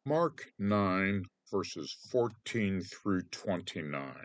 Mark 9, verses 14 through 29.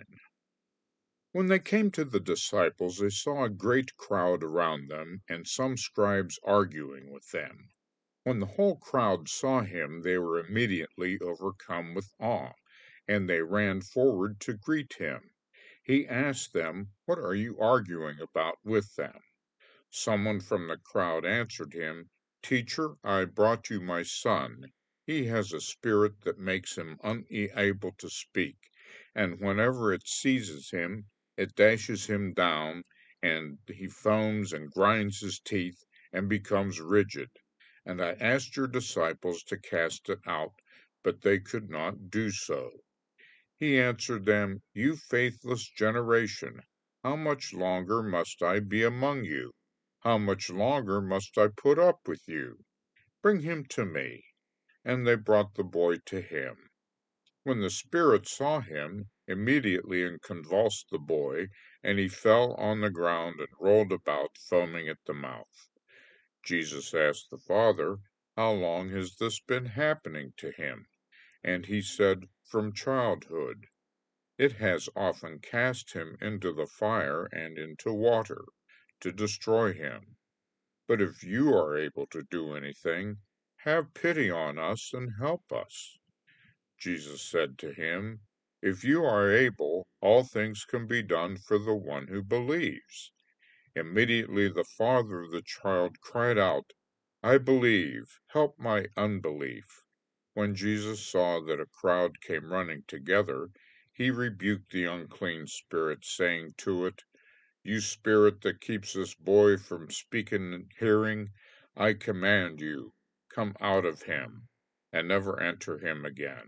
When they came to the disciples, they saw a great crowd around them, and some scribes arguing with them. When the whole crowd saw him, they were immediately overcome with awe, and they ran forward to greet him. He asked them, "What are you arguing about with them?" Someone from the crowd answered him, "Teacher, I brought you my son. He has a spirit that makes him unable to speak, and whenever it seizes him, it dashes him down, and he foams and grinds his teeth and becomes rigid. And I asked your disciples to cast it out, but they could not do so." He answered them, "You faithless generation, how much longer must I be among you? How much longer must I put up with you? Bring him to me." And they brought the boy to him. When the spirit saw him, immediately it convulsed the boy, and he fell on the ground and rolled about, foaming at the mouth. Jesus asked the father, "How long has this been happening to him?" And he said, "From childhood. It has often cast him into the fire and into water, to destroy him. But if you are able to do anything, have pity on us and help us." Jesus said to him, "If you are able, all things can be done for the one who believes." Immediately the father of the child cried out, "I believe, help my unbelief." When Jesus saw that a crowd came running together, he rebuked the unclean spirit, saying to it, "You spirit that keeps this boy from speaking and hearing, I command you, come out of him, and never enter him again."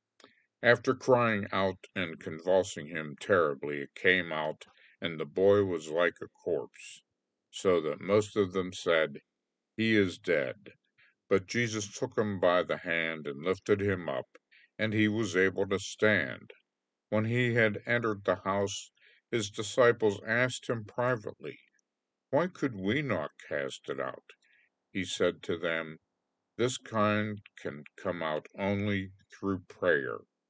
After crying out and convulsing him terribly, it came out, and the boy was like a corpse, so that most of them said, "He is dead." But Jesus took him by the hand and lifted him up, and he was able to stand. When he had entered the house, his disciples asked him privately, "Why could we not cast it out?" He said to them, "This kind can come out only through prayer